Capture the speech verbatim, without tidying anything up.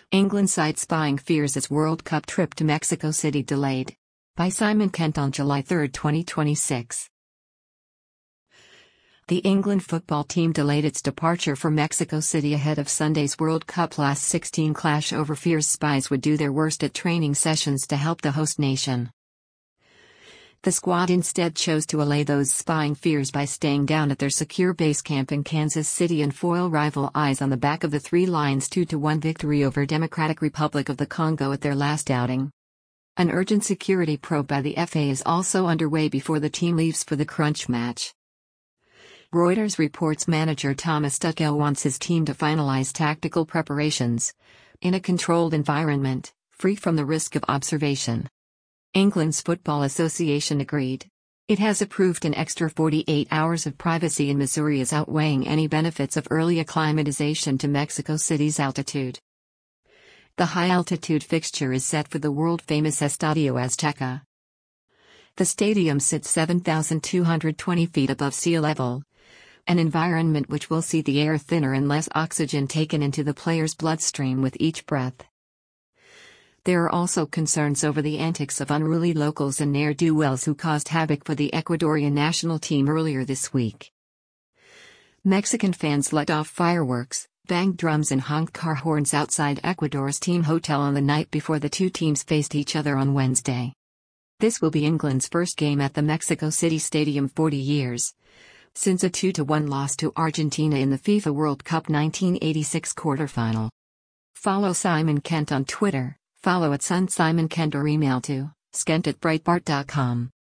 England side spying fears its World Cup trip to Mexico City delayed. By Simon Kent on July third, twenty twenty-six. The England football team delayed its departure for Mexico City ahead of Sunday's World Cup Last sixteen clash over fears spies would do their worst at training sessions to help the host nation. The squad instead chose to allay those spying fears by staying down at their secure base camp in Kansas City and foil rival eyes on the back of the Three Lions' two to one victory over Democratic Republic of the Congo at their last outing. An urgent security probe by the F A is also underway before the team leaves for the crunch match. Reuters reports manager Thomas Tuchel wants his team to finalize tactical preparations in a controlled environment, free from the risk of observation. England's Football Association agreed. It has approved an extra forty-eight hours of privacy in Missouri as outweighing any benefits of early acclimatization to Mexico City's altitude. The high-altitude fixture is set for the world-famous Estadio Azteca. The stadium sits seven thousand two hundred twenty feet above sea level, an environment which will see the air thinner and less oxygen taken into the player's bloodstream with each breath. There are also concerns over the antics of unruly locals and ne'er-do-wells who caused havoc for the Ecuadorian national team earlier this week. Mexican fans let off fireworks, banged drums and honked car horns outside Ecuador's team hotel on the night before the two teams faced each other on Wednesday. This will be England's first game at the Mexico City Stadium forty years since a two to one loss to Argentina in the FIFA World Cup nineteen eighty-six quarterfinal. Follow Simon Kent on Twitter. Follow at Son Simon Kent or email to skent at breitbart dot com.